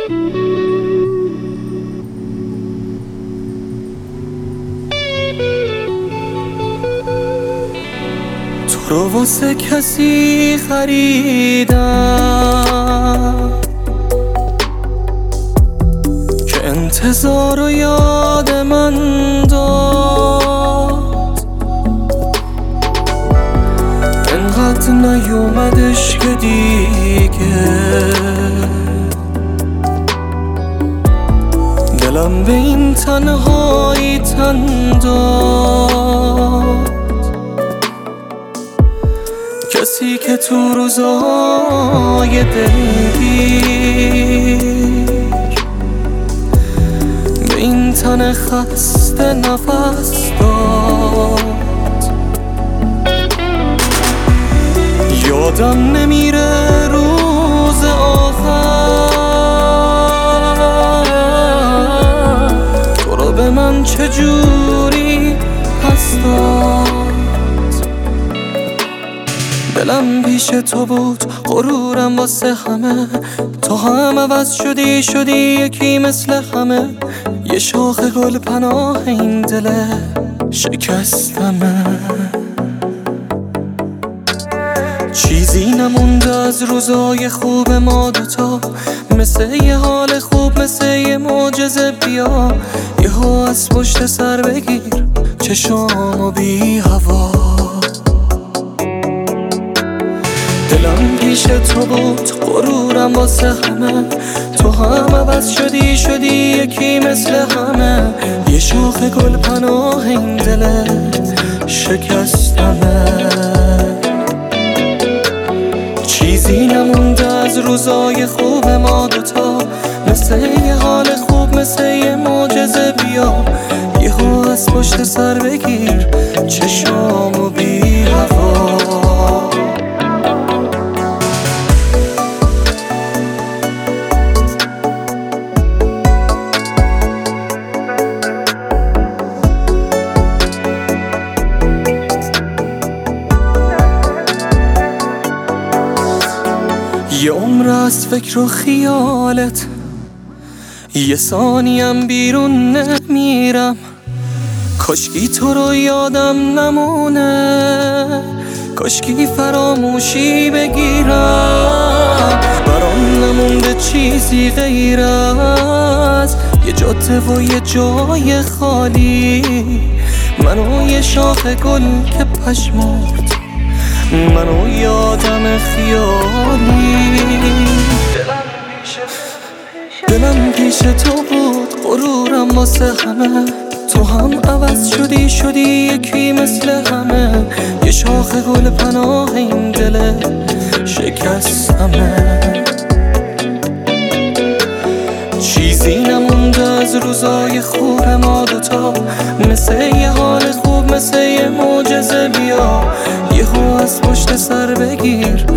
تو رو واسه کسی خریدم که انتظار و یاد من داد، انقدر نیومدش که دیگه دلم به این تنهایی تن داد. کسی که تو روزای دلگیر به این تن خسته نفس داد. یادم نمیره روز آخر تو رو به من چجوری پس داد. دلم پیش تو بود، غرورم واسه همه، تو هم عوض شدی یکی مثل همه. یه شاخ گل پناه این دل شکستمه. چیزی نمونده از روزای خوب ما دوتا، مثل یه حال خوب، مثل یه معجزه بیا. یهو از پشت سر بگیر چشامو بی هوا. دلم پیش تو بود، غرورم واسه همه، تو هم عوض شدی یکی مثل همه. یه شاخ گل پناه این دل شکستمه. چیزی نمونده از روزای خوب ما دوتا، مثل یه حال خوب، مثل یه معجزه بیا. یهو از پشت سر بگیر چشامو بی هوا. یه عمر از فکر و خیالت، یه ثانیم بیرون نمیرم. کاشکی تو رو یادم نمونه، کاشکی فراموشی بگیرم. برام نمونده چیزی غیر از یه جاده و یه جای خالی، منو یه شاخ گل که پشمرد، منو یادم خیالی. دلم پیش تو بود، غرورم واسه همه، تو هم عوض شدی یکی مثل همه. یه شاخ گل پناه این دل شکستمه. چیزی نمونده از روزای خوب ما دوتا، مثل یه حال خوب، مثل یه معجزه بیا. یهو از پشت سر بگیر